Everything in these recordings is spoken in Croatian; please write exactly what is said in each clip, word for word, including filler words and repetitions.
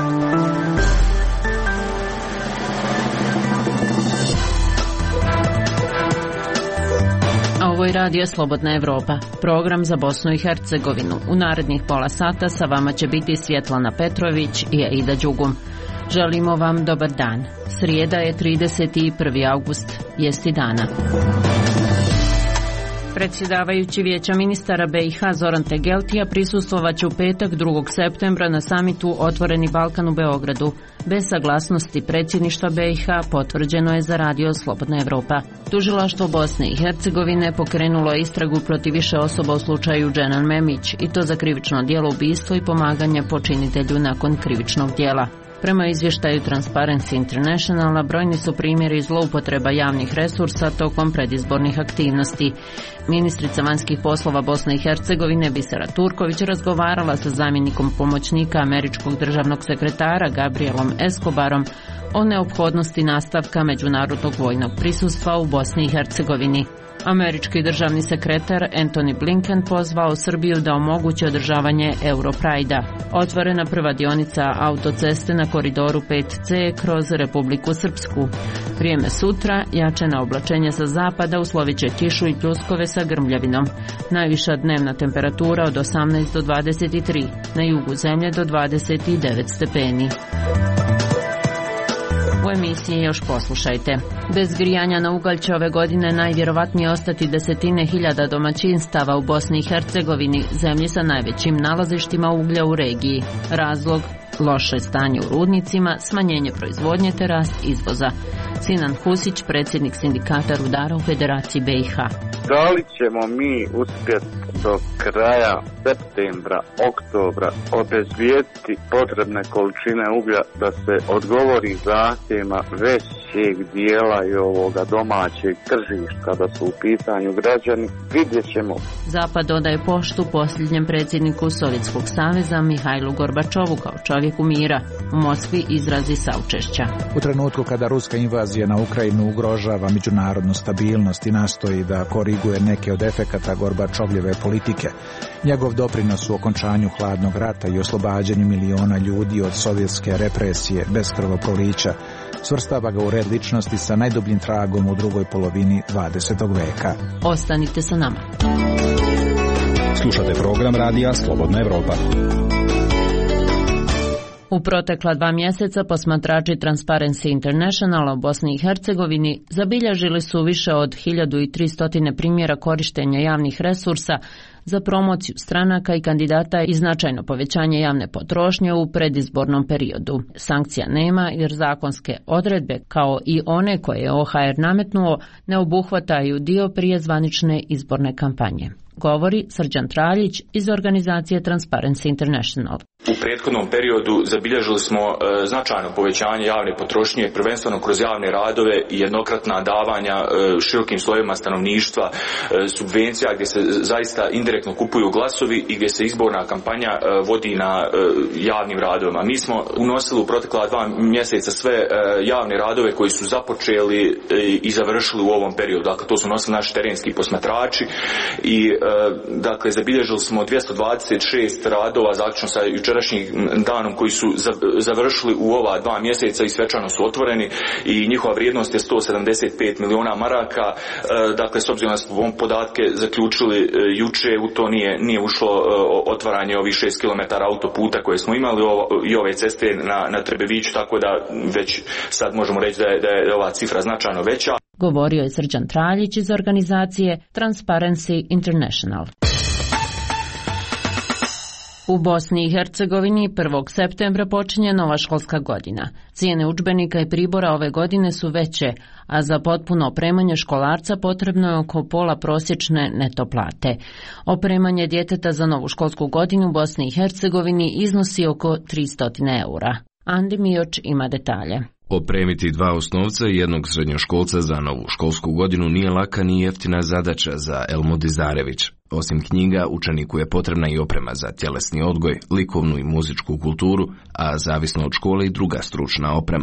Ovo je Radio Slobodna Evropa, program za Bosnu i Hercegovinu. U narednih pola sata sa vama će biti Svjetlana Petrović i Aida Đugum. Želimo vam dobar dan. Srijeda je trideset prvi avgust, jesti dana. Predsjedavajući Vijeća ministara B i H Zoran Tegeltija prisustvovaće u petak drugog septembra na samitu Otvoreni Balkan u Beogradu. Bez saglasnosti predsjedništva B i H potvrđeno je za Radio Slobodna Evropa. Tužilaštvo Bosne i Hercegovine pokrenulo je istragu protiv više osoba u slučaju Dženan Memić, i to za krivično djelo ubistvo i pomaganje počinitelju nakon krivičnog djela. Prema izvještaju Transparency Internationala, brojni su primjeri zloupotreba javnih resursa tokom predizbornih aktivnosti. Ministrica vanjskih poslova Bosne i Hercegovine Bisera Turković razgovarala sa zamjenikom pomoćnika američkog državnog sekretara Gabrielom Escobarom o neophodnosti nastavka međunarodnog vojnog prisustva u Bosni i Hercegovini. Američki državni sekretar Antony Blinken pozvao Srbiju da omogući održavanje Europrajda. Otvorena prva dionica autoceste na koridoru pet C kroz Republiku Srpsku. Vrijeme sutra, jačena oblačenja sa zapada, uslovit će kišu i pljuskove sa grmljavinom. Najviša dnevna temperatura od osamnaest do dvadeset tri, na jugu zemlje do dvadeset devet stepeni. U emisiji još poslušajte. Bez grijanja na ugalj će ove godine najvjerovatnije ostati desetine hiljada domaćinstava u Bosni i Hercegovini, zemlji sa najvećim nalazištima uglja u regiji. Razlog: loše stanje u rudnicima, smanjenje proizvodnje te rast izvoza. Sinan Husić, predsjednik sindikata rudara u Federaciji B i H. Da li ćemo mi uspjeti do kraja septembra, oktobra obezbijediti potrebne količine uglja da se odgovori zahtjevima većeg dijela i ovoga domaćeg tržišta kada su u pitanju građani, vidjet ćemo. Zapad odaje poštu posljednjem predsjedniku Sovjetskog saveza Mihajlu Gorbačovu kao čovjeku mira. U Moskvi izrazi saučešća. U trenutku kada ruska invazija na Ukrajinu ugrožava međunarodnu stabilnost i nastoji da koriguje neke od efekata Gorbačovljeve politike, njegov doprinos u okončanju hladnog rata i oslobađanju miliona ljudi od sovjetske represije bez krvoprolića svrstava ga u red ličnosti sa najdubljim tragom u drugoj polovini dvadesetog veka. Ostanite sa nama. Slušate program Radija Slobodna Evropa. U protekla dva mjeseca posmatrači Transparency International u Bosni i Hercegovini zabilježili su više od hiljadu tristo primjera korištenja javnih resursa za promociju stranaka i kandidata i značajno povećanje javne potrošnje u predizbornom periodu. Sankcija nema jer zakonske odredbe, kao i one koje je O H R nametnuo, ne obuhvataju dio prije zvanične izborne kampanje. Govori Srđan Traljić iz organizacije Transparency International. U prethodnom periodu zabilježili smo e, značajno povećanje javne potrošnje, prvenstveno kroz javne radove i jednokratna davanja e, širokim slojevima stanovništva, e, subvencija gdje se zaista indirektno kupuju glasovi i gdje se izborna kampanja e, vodi na e, javnim radovima. Mi smo unosili u protekla dva mjeseca sve e, javne radove koji su započeli e, i završili u ovom periodu. Dakle, to su nosili naši terenski posmatrači i e, dakle zabilježili smo dvjesto dvadeset šest radova zaključno sa jučerašnjim danom koji su završili u ova dva mjeseca i svečano su otvoreni i njihova vrijednost je sto sedamdeset pet miliona maraka. Dakle, s obzirom da smo ovom podatke zaključili juče, u to nije, nije ušlo otvaranje ovih šest kilometara autoputa koje smo imali i ove ceste na, na Trebeviću, tako da već sad možemo reći da je, da je ova cifra značajno veća. Govorio je Srđan Traljić iz organizacije Transparency International. U Bosni i Hercegovini prvog septembra počinje nova školska godina. Cijene udžbenika i pribora ove godine su veće, a za potpuno opremanje školarca potrebno je oko pola prosječne neto plate. Opremanje djeteta za novu školsku godinu u Bosni i Hercegovini iznosi oko tristo eura. Andi Mioč ima detalje. Opremiti dva osnovca i jednog srednjoškolca za novu školsku godinu nije laka ni jeftina zadaća za Elmu Dizarević. Osim knjiga, učeniku je potrebna i oprema za tjelesni odgoj, likovnu i muzičku kulturu, a zavisno od škole i druga stručna oprema.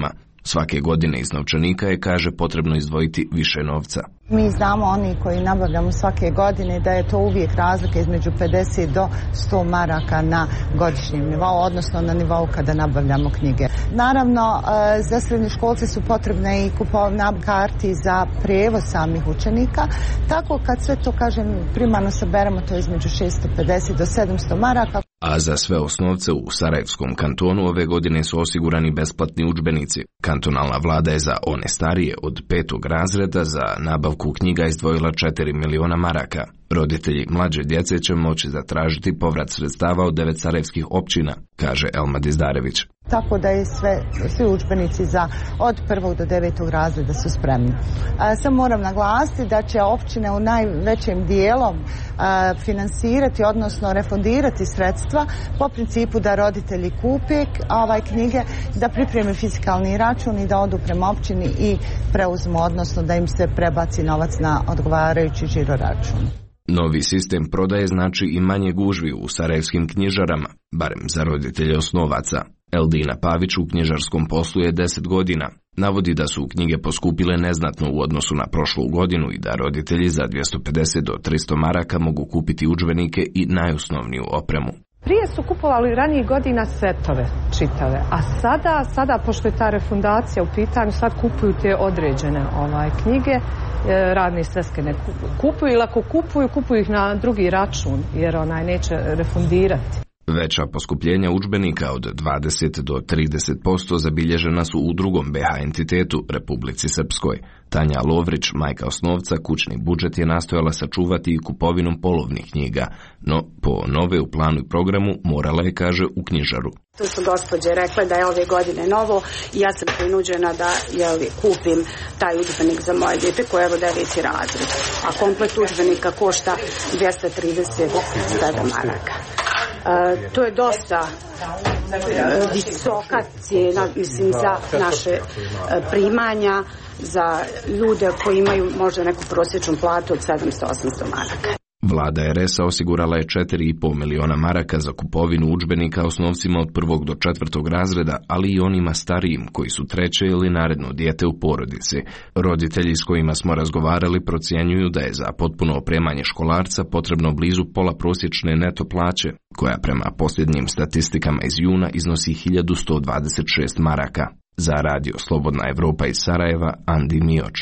Svake godine iz novčanika je, kaže, potrebno izdvojiti više novca. Mi znamo, oni koji nabavljamo svake godine, da je to uvijek razlika između pedeset do sto maraka na godišnjem nivou, odnosno na nivou kada nabavljamo knjige. Naravno, za srednjoškolce su potrebne i kupovna karti za prijevoz samih učenika, tako kad sve to, kažem, primarno saberemo, to je između šesto pedeset do sedamsto maraka. A za sve osnovce u Sarajevskom kantonu ove godine su osigurani besplatni udžbenici. Kantonalna vlada je za one starije od petog razreda za nabavku knjiga izdvojila četiri miliona maraka. Roditelji mlađe djece će moći zatražiti povrat sredstava od devet sarajevskih općina, kaže Elma Dizdarević. Tako da je sve, svi udžbenici za od prvog do devetog razreda su spremni. A, sam moram naglasiti da će općine u najvećem dijelom a, finansirati, odnosno refundirati sredstva po principu da roditelji kupe ovaj knjige, da pripreme fiskalni račun i da odu prema općini i preuzmu, odnosno da im se prebaci novac na odgovarajući žiro račun. Novi sistem prodaje znači i manje gužvi u sarajevskim knjižarama, barem za roditelje osnovaca. Eldina Pavić u knjižarskom poslu je deset godina. Navodi da su knjige poskupile neznatno u odnosu na prošlu godinu i da roditelji za dvjesto pedeset do tristo maraka mogu kupiti udžbenike i najosnovniju opremu. Prije su kupovali ranijih godina setove čitave, a sada, sada pošto je ta refundacija u pitanju, sad kupuju te određene ovaj, knjige, radne sveske ne kupuju, ili ako kupuju, kupuju ih na drugi račun, jer onaj neće refundirati. Veća poskupljenja udžbenika od dvadeset do trideset posto zabilježena su u drugom be ha entitetu, Republici Srpskoj. Tanja Lovrić, majka osnovca, kućni budžet je nastojala sačuvati i kupovinom polovnih knjiga, no po nove u planu i programu morala je, kaže, u knjižaru. Tu su gospođe rekle da je ove godine novo i ja sam prinuđena da jeli, kupim taj udžbenik za moje dijete koje je deveti razred. A komplet udžbenika košta dvjesto trideset sedam maraka. Uh, to je dosta uh, visoka cijena, mislim, za naše uh, primanja, za ljude koji imaju možda neku prosječnu platu od sedamsto do osamsto maraka. Vlada er es a osigurala je četiri i pol miliona maraka za kupovinu udžbenika osnovcima od prvog do četvrtog razreda, ali i onima starijim koji su treće ili naredno dijete u porodici. Roditelji s kojima smo razgovarali procjenjuju da je za potpuno opremanje školarca potrebno blizu pola prosječne neto plaće, koja prema posljednjim statistikama iz juna iznosi hiljadu sto dvadeset šest maraka. Za radio Slobodna Evropa iz Sarajeva, Andi Mioč.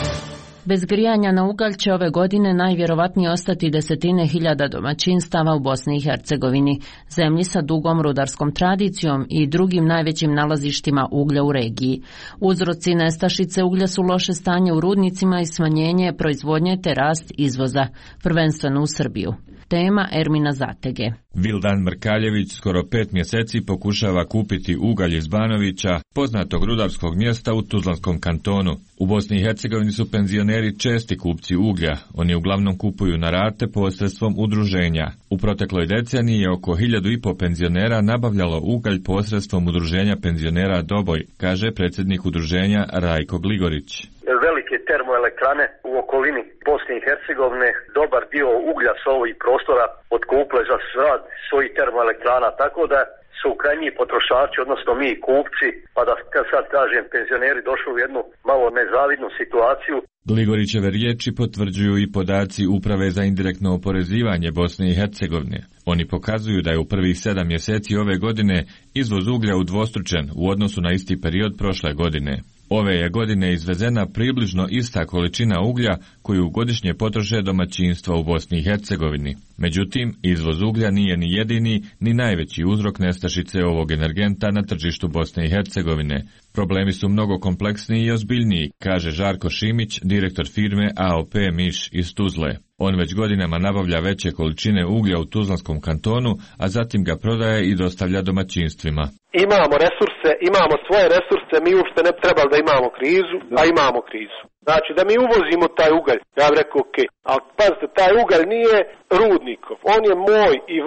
Bez grijanja na ugalj će ove godine najvjerovatnije ostati desetine hiljada domaćinstava u Bosni i Hercegovini, zemlji sa dugom rudarskom tradicijom i drugim najvećim nalazištima uglja u regiji. Uzroci nestašice uglja su loše stanje u rudnicima i smanjenje proizvodnje te rast izvoza, prvenstveno u Srbiju. Tema Ermina Zatege. Vildan Mrkaljević skoro pet mjeseci pokušava kupiti ugalj iz Banovića, poznatog rudarskog mjesta u Tuzlanskom kantonu. U Bosni i Hercegovini su penzioneri česti kupci uglja. Oni uglavnom kupuju na rate posredstvom udruženja. U protekloj deceniji je oko hiljadu i po penzionera nabavljalo ugalj posredstvom udruženja penzionera Doboj, kaže predsjednik udruženja Rajko Gligorić. Velike termoelektrane u okolini Bosne i Hercegovine, dobar dio uglja s ovih prostora otkupile za rad svojih termoelektrana, tako da su krajnji potrošači, odnosno mi kupci, pa da sad kažem penzioneri došli u jednu malo nezavidnu situaciju. Gligorićeve riječi potvrđuju i podaci Uprave za indirektno oporezivanje Bosne i Hercegovine. Oni pokazuju da je u prvih sedam mjeseci ove godine izvoz uglja udvostručen u odnosu na isti period prošle godine. Ove je godine izvezena približno ista količina uglja koju godišnje potroše domaćinstva u Bosni i Hercegovini. Međutim, izvoz uglja nije ni jedini ni najveći uzrok nestašice ovog energenta na tržištu Bosne i Hercegovine. Problemi su mnogo kompleksniji i ozbiljniji, kaže Žarko Šimić, direktor firme a o pe Miš iz Tuzle. On već godinama nabavlja veće količine uglja u Tuzlanskom kantonu, a zatim ga prodaje i dostavlja domaćinstvima. Imamo resurse, imamo svoje resurse, mi uopšte ne trebali da imamo krizu, a imamo krizu. Znači da mi uvozimo taj ugalj, ja bih rekao ok, ali pazite, taj ugalj nije rudnikov, on je moj i vaš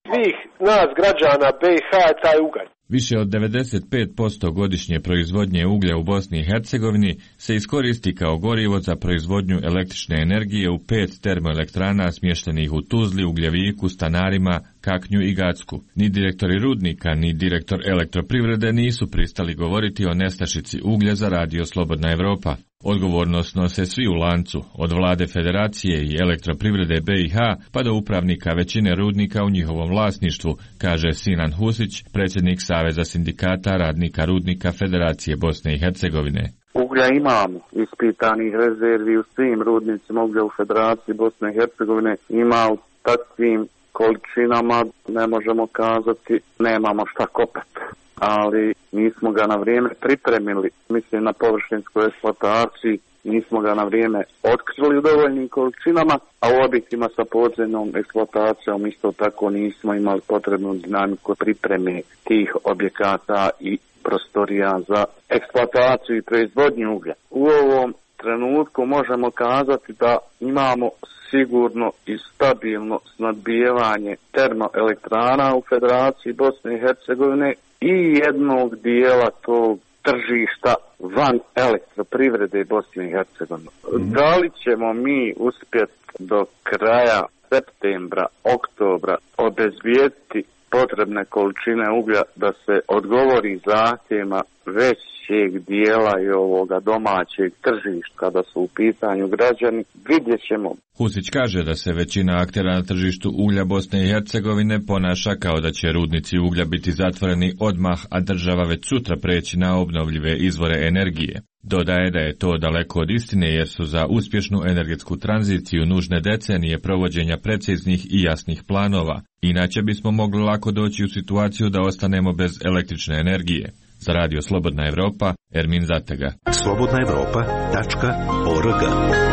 svih nas građana B i H je taj ugalj. Više od devedeset pet posto godišnje proizvodnje uglja u Bosni i Hercegovini se iskoristi kao gorivo za proizvodnju električne energije u pet termoelektrana smještenih u Tuzli, Ugljeviku, Stanarima, Kaknju i Gacku. Ni direktori rudnika, ni direktor elektroprivrede nisu pristali govoriti o nestašici uglja za Radio Slobodna Evropa. Odgovornost nose svi u lancu, od vlade federacije i elektroprivrede B i H pa do upravnika većine rudnika u njihovom vlasništvu, kaže Sinan Husić, predsjednik Saveza sindikata radnika rudnika Federacije Bosne i Hercegovine. Uglja imamo, ispitanih rezervi u svim rudnicima uglja u Federaciji Bosne i Hercegovine, ima u takvim količinama, ne možemo kazati, nemamo šta kopati. Ali nismo ga na vrijeme pripremili, mislim na površinsku eksploataciju, nismo ga na vrijeme otkrili u dovoljnim količinama, a u objektima sa podzemnom eksploatacijom isto tako nismo imali potrebnu dinamiku pripreme tih objekata i prostorija za eksploataciju i proizvodnju uglja. U ovom trenutku možemo kazati da imamo sigurno i stabilno snadbijevanje termoelektrana u Federaciji Bosne i Hercegovine i jednog dijela tog tržišta van elektroprivrede Bosne i Hercegovine. Mm-hmm. Da li ćemo mi uspjeti do kraja septembra, oktobra obezbijediti potrebne količine uglja da se odgovori zahtjevima većeg dijela i ovoga domaćeg tržišta kada su u pitanju građani, vidjet ćemo. Husić kaže da se većina aktera na tržištu uglja Bosne i Hercegovine ponaša kao da će rudnici uglja biti zatvoreni odmah, a država već sutra preći na obnovljive izvore energije. Dodaje da je to daleko od istine jer su za uspješnu energetsku tranziciju nužne decenije provođenja preciznih i jasnih planova. Inače bismo mogli lako doći u situaciju da ostanemo bez električne energije. Za Radio Slobodna Evropa, Ermin Zatega. slobodna evropa tačka org.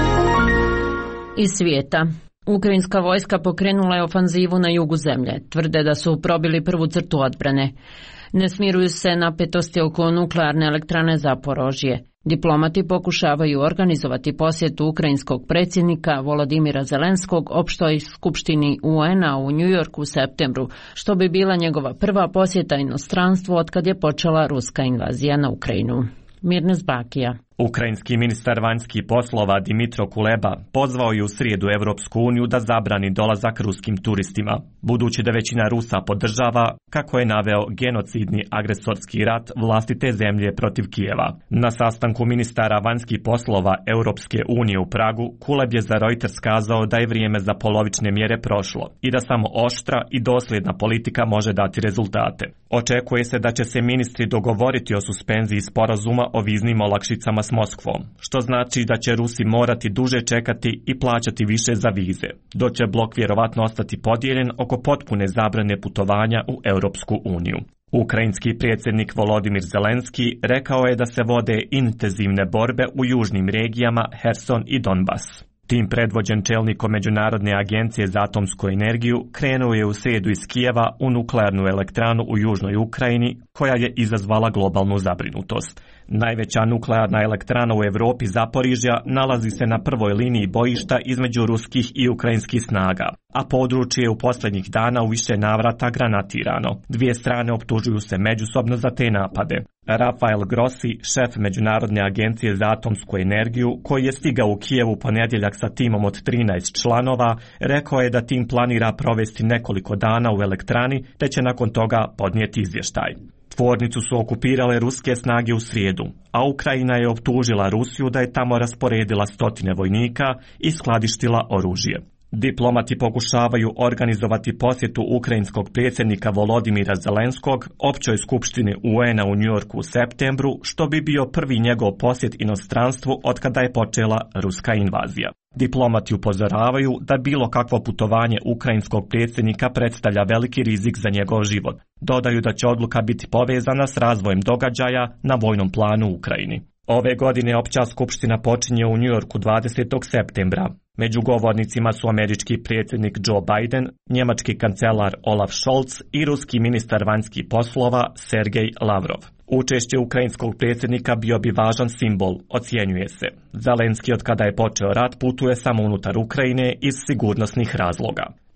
Iz svijeta. Ukrajinska vojska pokrenula je ofanzivu na jugu zemlje. Tvrde da su probili prvu crtu odbrane. Ne smiruju se napetosti oko nuklearne elektrane Zaporožje. Diplomati pokušavaju organizovati posjetu ukrajinskog predsjednika Volodimira Zelenskog opštoj skupštini U N-a u Njujorku u septembru, što bi bila njegova prva posjeta inostranstvu otkad je počela ruska invazija na Ukrajinu. Mirnes Bakija. Ukrajinski ministar vanjskih poslova Dimitro Kuleba pozvao je u srijedu Evropsku uniju da zabrani dolazak ruskim turistima, budući da većina Rusa podržava, kako je naveo, genocidni agresorski rat vlastite zemlje protiv Kijeva. Na sastanku ministara vanjskih poslova Europske unije u Pragu, Kuleb je za Reuters kazao da je vrijeme za polovične mjere prošlo i da samo oštra i dosljedna politika može dati rezultate. Očekuje se da će se ministri dogovoriti o suspenziji sporazuma o viznim olakšicama s Moskvom, što znači da će Rusi morati duže čekati i plaćati više za vize, dok će blok vjerovatno ostati podijeljen oko potpune zabrane putovanja u Europsku uniju. Ukrajinski predsjednik Volodimir Zelenski rekao je da se vode intenzivne borbe u južnim regijama Herson i Donbas. Tim predvođen čelnikom Međunarodne agencije za atomsku energiju krenuo je u srijedu iz Kijeva u nuklearnu elektranu u južnoj Ukrajini, koja je izazvala globalnu zabrinutost. Najveća nuklearna elektrana u Europi, Zaporižja, nalazi se na prvoj liniji bojišta između ruskih i ukrajinskih snaga, a područje je u posljednjih dana u više navrata granatirano. Dvije strane optužuju se međusobno za te napade. Rafael Grossi, šef Međunarodne agencije za atomsku energiju, koji je stigao u Kijevu ponedjeljak sa timom od trinaest članova, rekao je da tim planira provesti nekoliko dana u elektrani, te će nakon toga podnijeti izvještaj. Tvornicu su okupirale ruske snage u srijedu, a Ukrajina je optužila Rusiju da je tamo rasporedila stotine vojnika i skladištila oružje. Diplomati pokušavaju organizovati posjetu ukrajinskog predsjednika Volodimira Zelenskog općoj skupštini U N-a u Njujorku u septembru, što bi bio prvi njegov posjet inostranstvu otkada je počela ruska invazija. Diplomati upozoravaju da bilo kakvo putovanje ukrajinskog predsjednika predstavlja veliki rizik za njegov život. Dodaju da će odluka biti povezana s razvojem događaja na vojnom planu u Ukrajini. Ove godine opća skupština počinje u Njujorku dvadesetog septembra. Među govornicima su američki predsjednik Joe Biden, njemački kancelar Olaf Scholz i ruski ministar vanjskih poslova Sergej Lavrov. Učešće ukrajinskog predsjednika bio bi važan simbol, ocjenjuje se. Zelenski od kada je počeo rat putuje samo unutar Ukrajine iz sigurnosnih razloga.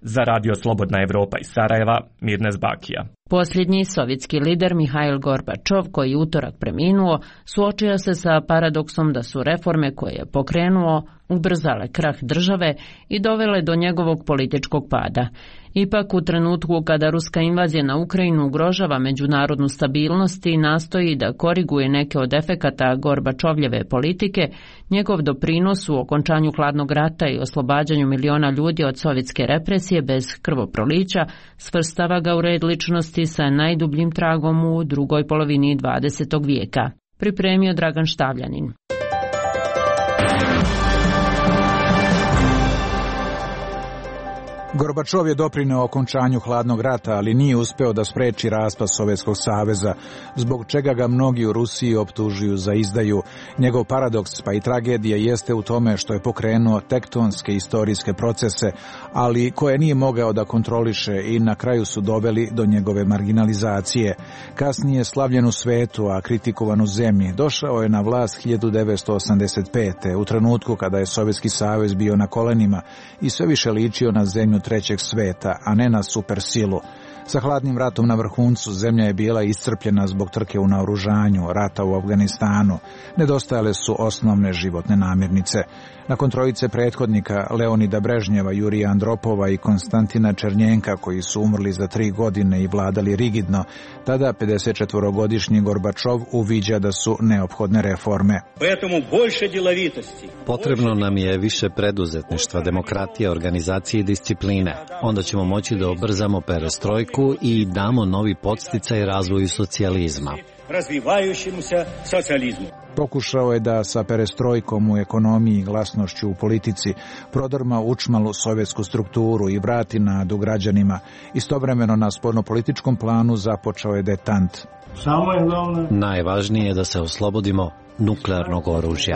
Za Radio Slobodna Evropa iz Sarajeva, Mirnes Bakija. Posljednji sovjetski lider Mihail Gorbačov, koji je utorak preminuo, suočio se sa paradoksom da su reforme koje je pokrenuo ubrzale krah države i dovele do njegovog političkog pada. Ipak, u trenutku kada ruska invazija na Ukrajinu ugrožava međunarodnu stabilnost i nastoji da koriguje neke od efekata Gorbačovljeve politike, njegov doprinos u okončanju hladnog rata i oslobađanju miliona ljudi od sovjetske represije bez krvoprolića svrstava ga u red ličnosti sa najdubljim tragom u drugoj polovini dvadesetog vijeka. Pripremio Dragan Štavljanin. Gorbačov je doprineo okončanju hladnog rata, ali nije uspeo da spreči raspad Sovjetskog saveza, zbog čega ga mnogi u Rusiji optužuju za izdaju. Njegov paradoks pa i tragedija jeste u tome što je pokrenuo tektonske istorijske procese, ali koje nije mogao da kontroliše i na kraju su doveli do njegove marginalizacije. Kasnije slavljen u svetu, a kritikovan u zemlji, došao je na vlast hiljadu devetsto osamdeset pete. u trenutku kada je Sovjetski savez bio na kolenima i sve više ličio na zemlju trećeg sveta, a ne na supersilu. Sa hladnim ratom na vrhuncu zemlja je bila iscrpljena zbog trke u naoružanju, rata u Afganistanu. Nedostajale su osnovne životne namirnice. Nakon trojice prethodnika Leonida Brežnjeva, Jurija Andropova i Konstantina Černjenka, koji su umrli za tri godine i vladali rigidno, tada pedesetčetvorogodišnji Gorbačov uviđa da su neophodne reforme. Potrebno nam je više preduzetništva, demokratije, organizacije i discipline. Onda ćemo moći da ubrzamo perestrojku i damo novi podsticaj razvoju socijalizma. Pokušao je da sa perestrojkom u ekonomiji i glasnošću u politici prodrma učmalu sovjetsku strukturu i vrati nadu građanima. Istovremeno na spoljnopolitičkom planu započeo je detant. Najvažnije je da se oslobodimo nuklearnog oružja.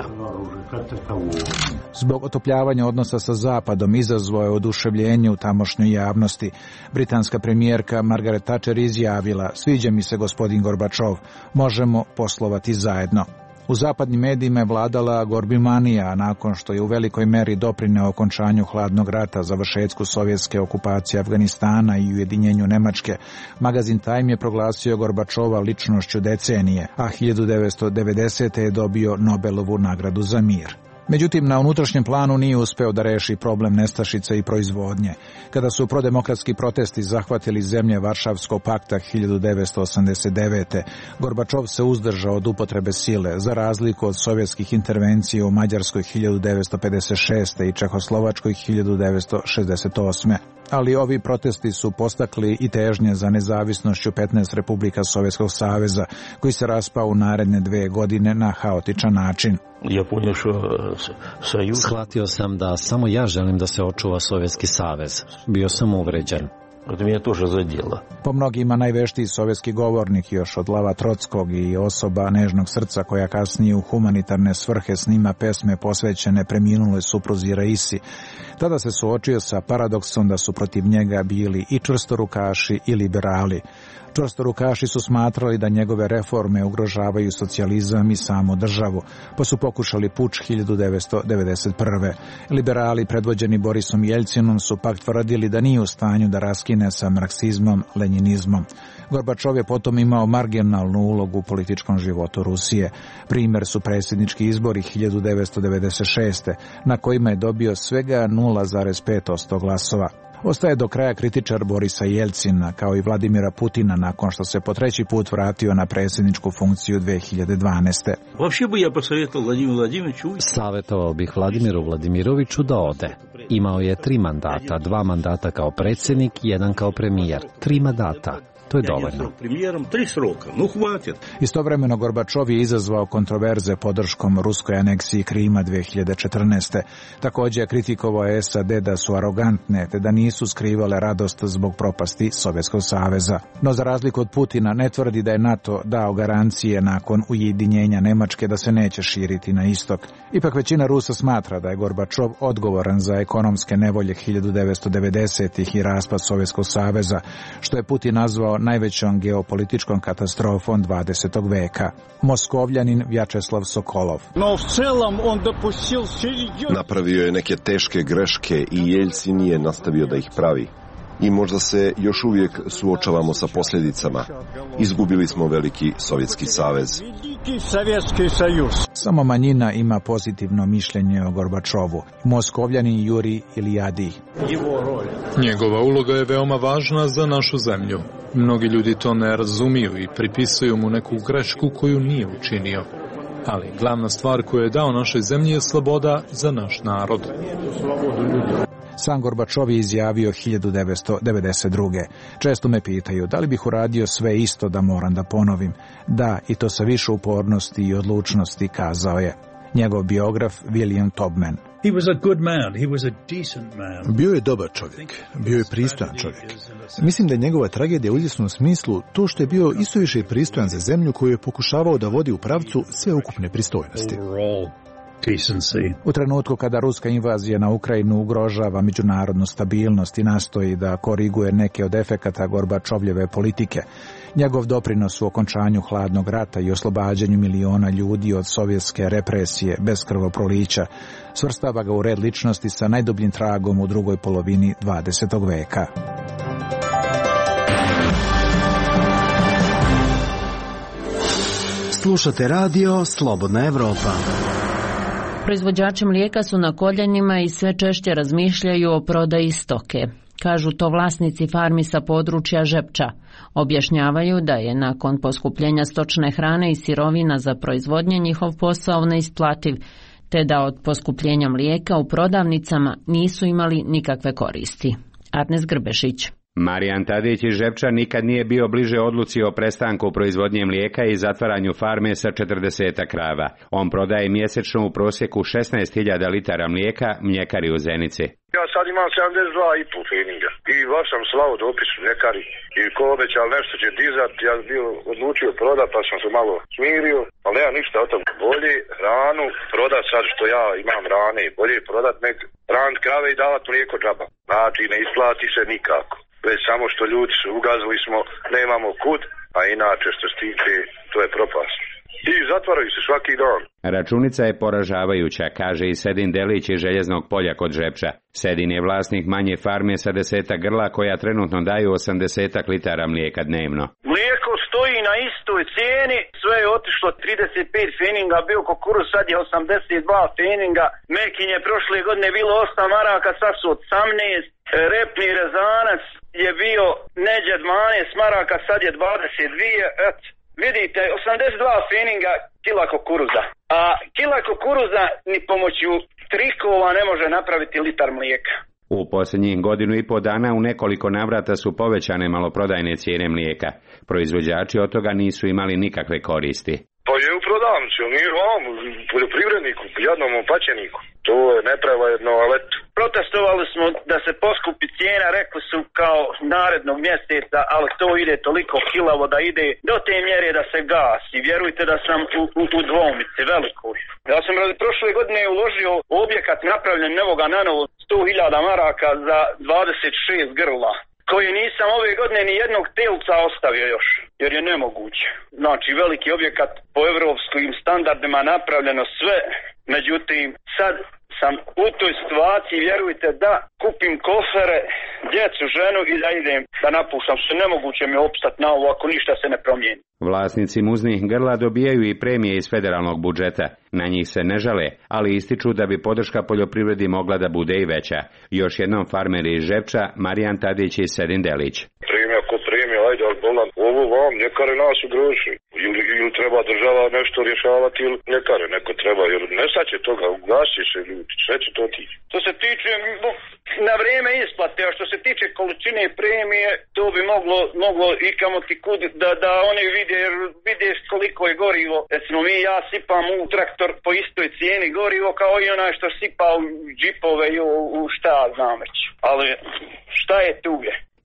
Zbog otopljavanja odnosa sa Zapadom izazvao je oduševljenje u tamošnjoj javnosti. Britanska premijerka Margaret Thatcher izjavila: "Sviđa mi se gospodin Gorbačov, možemo poslovati zajedno." U zapadnim medijima je vladala gorbilmanija nakon što je u velikoj meri doprineo okončanju hladnog rata, završetku sovjetske okupacije Afganistana i ujedinjenju Nemačke. Magazin Time je proglasio Gorbačova ličnošću decenije, a hiljadu devetsto devedesete. je dobio Nobelovu nagradu za mir. Međutim, na unutrašnjem planu nije uspeo da reši problem nestašice i proizvodnje. Kada su prodemokratski protesti zahvatili zemlje Varšavskog pakta hiljadu devetsto osamdeset devete. Gorbačov se uzdržao od upotrebe sile, za razliku od sovjetskih intervencija u Mađarskoj hiljadu devetsto pedeset šeste. i Čehoslovačkoj hiljadu devetsto šezdeset osme. Ali ovi protesti su postakli i težnje za nezavisnošću petnaest republika Sovjetskog saveza, koji se raspao u naredne dve godine na haotičan način. Shvatio sam da samo ja želim da se očuva Sovjetski savez. Bio sam uvređen. Po mnogima najveštiji sovjetski govornik još od Lava Trockog i osoba nežnog srca koja kasnije u humanitarne svrhe snima pesme posvećene preminuloj supruzi Raisi. Tada se suočio sa paradoksom da su protiv njega bili i čvrstorukaši i liberali. Čvrstorukaši su smatrali da njegove reforme ugrožavaju socijalizam i samu državu, pa su pokušali puč hiljadu devetsto devedeset prve. Liberali predvođeni Borisom Jeljcinom su pak tvrdili da nije u stanju da raskine sa marksizmom, lenjinizmom. Gorbačov je potom imao marginalnu ulogu u političkom životu Rusije. Primjer su predsjednički izbori hiljadu devetsto devedeset šeste. na kojima je dobio svega nula zarez pet posto glasova. Ostaje do kraja kritičar Borisa Jeljcina, kao i Vladimira Putina, nakon što se po treći put vratio na predsjedničku funkciju dve hiljade dvanaeste. Savjetovao bih Vladimiru Vladimiroviću da ode. Imao je tri mandata, dva mandata kao predsjednik, jedan kao premijer. Tri mandata. To je dovoljno. Istovremeno Gorbačov je izazvao kontroverze podrškom ruskoj aneksiji Krima dve hiljade četrnaeste. Također je kritikovao S A D da su arogantne, te da nisu skrivale radost zbog propasti Sovjetskog saveza. No za razliku od Putina ne tvrdi da je NATO dao garancije nakon ujedinjenja Nemačke da se neće širiti na istok. Ipak većina Rusa smatra da je Gorbačov odgovoran za ekonomske nevolje hiljadu devetsto devedesetih. i raspad Sovjetskog saveza, što je Putin nazvao nazvao najvećom geopolitičkom katastrofom dvadesetog veka. Moskovljanin Vjačeslav Sokolov. Napravio je neke teške greške i Jeljcin nije nastavio da ih pravi. I možda se još uvijek suočavamo sa posljedicama. Izgubili smo veliki Sovjetski savez. Samo manjina ima pozitivno mišljenje o Gorbačovu. Moskovljanin Juri Ilijadi. Njegova uloga je veoma važna za našu zemlju. Mnogi ljudi to ne razumiju i pripisuju mu neku grešku koju nije učinio. Ali glavna stvar koju je dao našoj zemlji je sloboda za naš narod. Sam Gorbačov je izjavio hiljadu devetsto devedeset druge. Često me pitaju da li bih uradio sve isto da moram da ponovim. Da, i to sa više upornosti i odlučnosti, kazao je. Njegov biograf William Tobman. Bio je dobar čovjek, bio je pristojan čovjek. Mislim da je njegova tragedija u izvjesnom smislu to što je bio istoviše pristojan za zemlju koju je pokušavao da vodi u pravcu sveukupne pristojnosti. U trenutku kada ruska invazija na Ukrajinu ugrožava međunarodnu stabilnost i nastoji da koriguje neke od efekata Gorbačovljeve politike, njegov doprinos u okončanju hladnog rata i oslobađanju miliona ljudi od sovjetske represije bez krvoprolića svrstava ga u red ličnosti sa najdubljim tragom u drugoj polovini dvadesetog veka. Slušate radio Slobodna Evropa. Proizvođači mlijeka su na koljenima i sve češće razmišljaju o prodaji stoke. Kažu to vlasnici farmi sa područja Žepča. Objašnjavaju da je nakon poskupljenja stočne hrane i sirovina za proizvodnje njihov posao neisplativ, te da od poskupljenja mlijeka u prodavnicama nisu imali nikakve koristi. Arnes Grbešić. Marijan Tadić iz Žepča nikad nije bio bliže odluci o prestanku proizvodnje mlijeka i zatvaranju farme sa četrdeset krava. On prodaje mjesečno u prosjeku šesnaest hiljada litara mlijeka mljekari u Zenici. Ja sad imam sedamdeset dva i pol treninga i baš sam slao dopis mljekari i ko obećal nešto će dizat, ja sam bio odlučio prodat pa sam se malo smirio, ali nema ništa od toga. Bolje hranu prodat sad što ja imam rane, bolje prodat nek hranit krave i davat mlijeko džaba. Znači ne isplati se nikako. Već samo što ljudi su ugazili smo, nemamo kud, a inače što se tiče, to je propast. I zatvaraju se svaki dan. Računica je poražavajuća, kaže i Sedin Delić iz Željeznog polja kod Žepča. Sedin je vlasnik manje farme sa desetak grla koja trenutno daju osamdeset litara mlijeka dnevno. Mlijeko stoji na istoj cijeni, sve je otišlo trideset pet feninga, bio kukuruz sad je osamdeset dva feninga, mekinje prošle godine bilo osam maraka, sad su osamnaest, repni rezanac je bio neđe dvanaest maraka, sad je dvadeset dva, et. Vidite, osamdeset dva feninga kila kukuruza. A kila kukuruza ni pomoću trikova ne može napraviti litar mlijeka. U posljednjih godinu i po dana u nekoliko navrata su povećane maloprodajne cijene mlijeka. Proizvođači od toga nisu imali nikakve koristi. Pa je u prodavnici, nije vam, poljoprivredniku, jednom opačeniku. To je nepravedno, ali eto. Protestovali smo da se poskupi cijena, rekli su kao narednog mjeseca, ali to ide toliko kilavo da ide do te mjere da se gasi. Vjerujte da sam u, u, u dvomici velikoj. Ja sam prošle godine uložio objekat napravljen novoga na novo sto hiljada maraka za dvadeset šest grla, koji nisam ove godine ni jednog telca ostavio još, jer je nemoguće. Znači veliki objekat po evropskim standardima napravljeno sve, međutim sad sam u toj situaciji, vjerujte da kupim kofere, djecu, ženu i da idem da napuštam. Što nemoguće mi opstati na ovo ako ništa se ne promijeni. Vlasnici muznih grla dobijaju i premije iz federalnog budžeta. Na njih se ne žale, ali ističu da bi podrška poljoprivredi mogla da bude i veća. Još jednom farmer iz Žepča, Marijan Tadić i Sedin Delić. Premija ko premija, ajde, ali bolan, ovo vam, mljekare nas ugroži. Ili, ili treba država nešto rješavati, ili mljekare neko treba, jer nestat će toga, ugasit će ljudi, sve će to ti. To se tiče na vrijeme isplate, a što se tiče količine premije, to bi moglo, moglo i kamo ti kud da, da oni vide, jer vidiš koliko je gorivo. Recimo mi ja sipam u traktor po istoj cijeni gorivo kao i onaj što sipa u džipove i u, u šta znam već. Ali šta je tu je?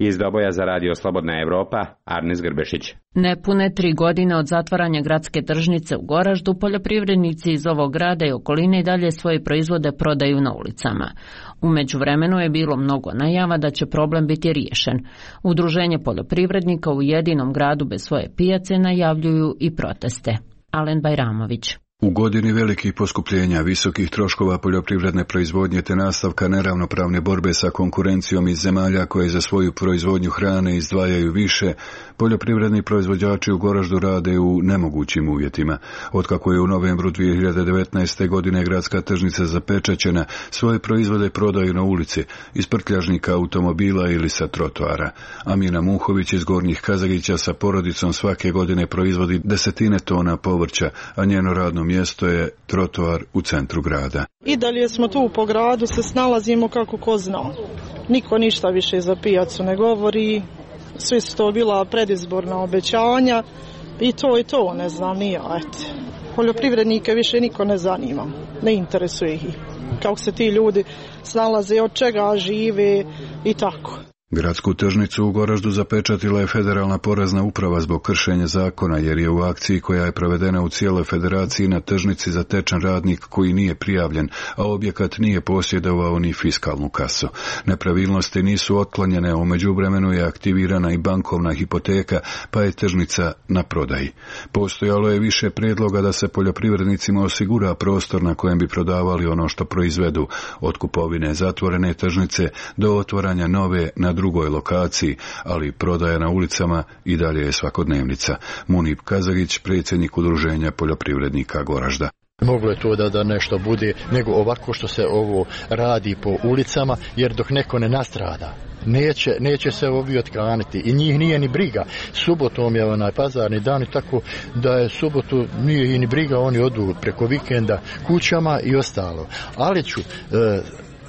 Iz Doboja za Radio Slobodna Evropa, Arnes Grbešić. Nepune tri godine od zatvaranja gradske tržnice u Goraždu, poljoprivrednici iz ovog grada i okoline i dalje svoje proizvode prodaju na ulicama. U međuvremenu je bilo mnogo najava da će problem biti riješen. Udruženje poljoprivrednika u jedinom gradu bez svoje pijace najavljuju i proteste. Alen Bajramović. U godini velikih poskupljenja, visokih troškova poljoprivredne proizvodnje te nastavka neravnopravne borbe sa konkurencijom iz zemalja koje za svoju proizvodnju hrane izdvajaju više, poljoprivredni proizvođači u Goraždu rade u nemogućim uvjetima. Otkako je u novembru dvije hiljade devetnaeste. godine gradska tržnica zapečaćena, svoje proizvode prodaju na ulici, iz prtljažnika automobila ili sa trotoara. Amina Muhović iz Gornjih Kazagića sa porodicom svake godine proizvodi desetine tona povrća, a njeno radno mjesto je trotoar u centru grada. I dalje smo tu po gradu, se snalazimo kako ko zna. Niko ništa više za pijacu ne govori, svi su to bila predizborna obećanja i to i to, ne znam, nije, ajte. Poljoprivrednike više niko ne zanima, ne interesuje ih. Kako se ti ljudi snalaze, od čega žive i tako. Gradsku tržnicu u Goraždu zapečatila je federalna porezna uprava zbog kršenja zakona, jer je u akciji koja je provedena u cijeloj federaciji na tržnici zatečen radnik koji nije prijavljen, a objekat nije posjedovao ni fiskalnu kasu. Nepravilnosti nisu otklanjene, a u međuvremenu je aktivirana i bankovna hipoteka, pa je tržnica na prodaji. Postojalo je više prijedloga da se poljoprivrednicima osigura prostor na kojem bi prodavali ono što proizvedu, od kupovine zatvorene tržnice do otvaranja nove na drugoj lokaciji, ali prodaja na ulicama i dalje je svakodnevnica. Munip Kazagić, predsjednik Udruženja poljoprivrednika Goražda. Moglo je to da, da nešto bude, nego ovako što se ovo radi po ulicama, jer dok neko ne nastrada, neće, neće se ovi otkaniti i njih nije ni briga. Subotom je onaj pazarni dan i tako da je subotu nije ni briga, oni odu preko vikenda kućama i ostalo. Ali ću e,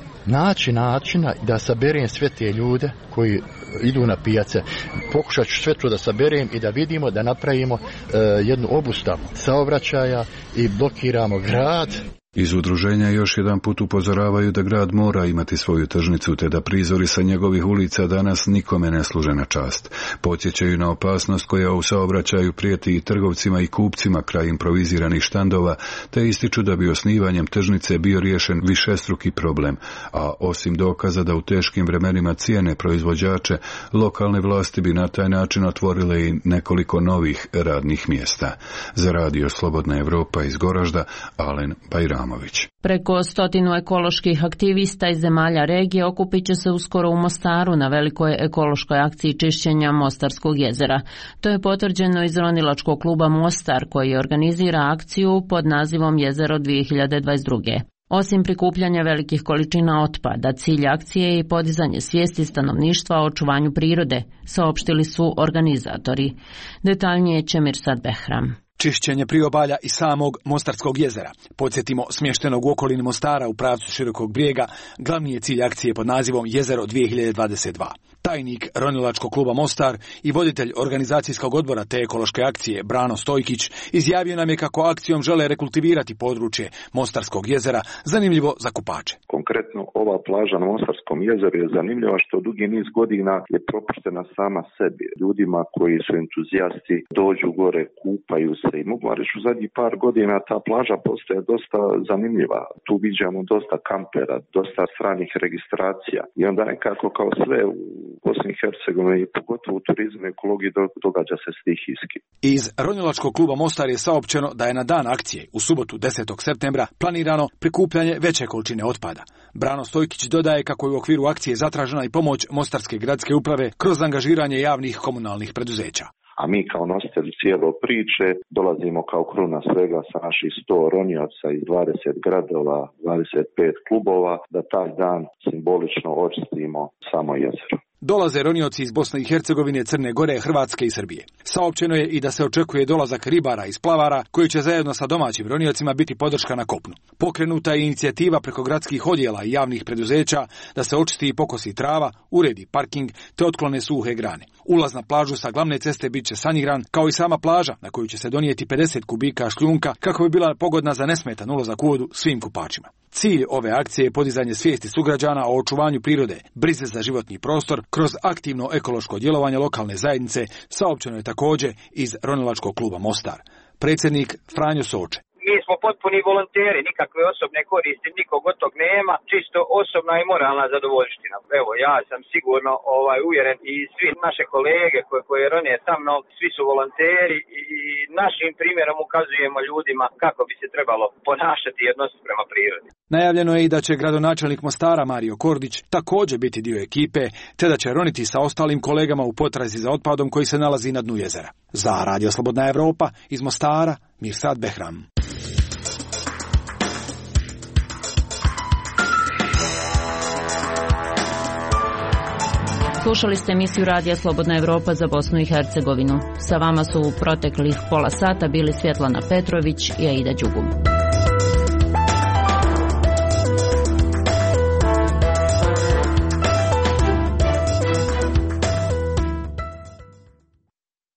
naći načina da saberem sve te ljude koji idu na pijace. Pokušat ću sve to da saberem i da vidimo, da napravimo e, jednu obustavu saobraćaja i blokiramo grad. Iz udruženja još jedan put upozoravaju da grad mora imati svoju tržnicu, te da prizori sa njegovih ulica danas nikome ne služe na čast. Podsjećaju na opasnost koja u saobraćaju prijeti i trgovcima i kupcima kraj improviziranih štandova, te ističu da bi osnivanjem tržnice bio riješen višestruki problem, a osim dokaza da u teškim vremenima cijene proizvođače, lokalne vlasti bi na taj način otvorile i nekoliko novih radnih mjesta. Za Radio Slobodna Evropa iz Goražda, Alen Bajramović. Preko stotinu ekoloških aktivista iz zemalja regije okupit će se uskoro u Mostaru na velikoj ekološkoj akciji čišćenja Mostarskog jezera. To je potvrđeno iz ronilačkog kluba Mostar, koji organizira akciju pod nazivom Jezero dvije hiljade dvadeset druge. Osim prikupljanja velikih količina otpada, cilj akcije je i podizanje svijesti stanovništva o očuvanju prirode, saopštili su organizatori. Detaljnije će Mirsad Behram. Čišćenje priobalja i samog Mostarskog jezera, podsjetimo smještenog u okolini Mostara u pravcu Širokog brijega, glavni je cilj akcije pod nazivom Jezero dvije hiljade dvadeset dva. Tajnik ronilačkog kluba Mostar i voditelj organizacijskog odbora te ekološke akcije Brano Stojkić izjavio nam je kako akcijom žele rekultivirati područje Mostarskog jezera, zanimljivo za kupače. Konkretno ova plaža na Mostarskom jezeru je zanimljiva što dugi niz godina je propuštena sama sebi. Ljudima koji su entuzijasti dođu gore, kupaju se i mogu reći u zadnjih par godina ta plaža postaje dosta zanimljiva. Tu viđamo dosta kampera, dosta stranih registracija i onda nekako kao sve u Bosni i Hercegovini, pogotovo u turizmu i ekologiji, događa se stihijski. Iz ronilačkog kluba Mostar je saopćeno da je na dan akcije u subotu desetog septembra planirano prikupljanje veće količine otpada. Brano Stojkić dodaje kako je u okviru akcije zatražena i pomoć Mostarske gradske uprave kroz angažiranje javnih komunalnih preduzeća. A mi kao nositelji cijelo priče dolazimo kao kruna svega sa naših sto ronioca iz dvadeset gradova, dvadeset pet klubova, da taj dan simbolično očistimo samo jezero. Dolaze ronioci iz Bosne i Hercegovine, Crne Gore, Hrvatske i Srbije. Saopćeno je i da se očekuje dolazak ribara i splavara koji će zajedno sa domaćim roniocima biti podrška na kopnu. Pokrenuta je inicijativa preko gradskih odjela i javnih preduzeća da se očisti i pokosi trava, uredi parking te otklone suhe grane. Ulaz na plažu sa glavne ceste bit će sanigran, kao i sama plaža na koju će se donijeti pedeset kubika šljunka kako bi bila pogodna za nesmetan ulazak u vodu svim kupačima. Cilj ove akcije je podizanje svijesti sugrađana o očuvanju prirode, brize za životni prostor, kroz aktivno ekološko djelovanje lokalne zajednice, saopćeno je također iz Ronilačkog kluba Mostar. Predsjednik Franjo Soče. Mi smo potpuni volonteri, nikakve osobne koristi, nikog od tog nema, čisto osobna i moralna zadovoljština. Evo, ja sam sigurno ovaj uvjeren i svi naše kolege koje, koje rone sa mnom, svi su volonteri i našim primjerom ukazujemo ljudima kako bi se trebalo ponašati i odnositi prema prirodi. Najavljeno je i da će gradonačelnik Mostara Mario Kordić također biti dio ekipe, te da će roniti sa ostalim kolegama u potrazi za otpadom koji se nalazi na dnu jezera. Za Radio Slobodna Evropa iz Mostara, Mirsad Behram. Slušali ste emisiju Radija Slobodna Evropa za Bosnu i Hercegovinu. Sa vama su u proteklih pola sata bili Svjetlana Petrović i Aida Đugum.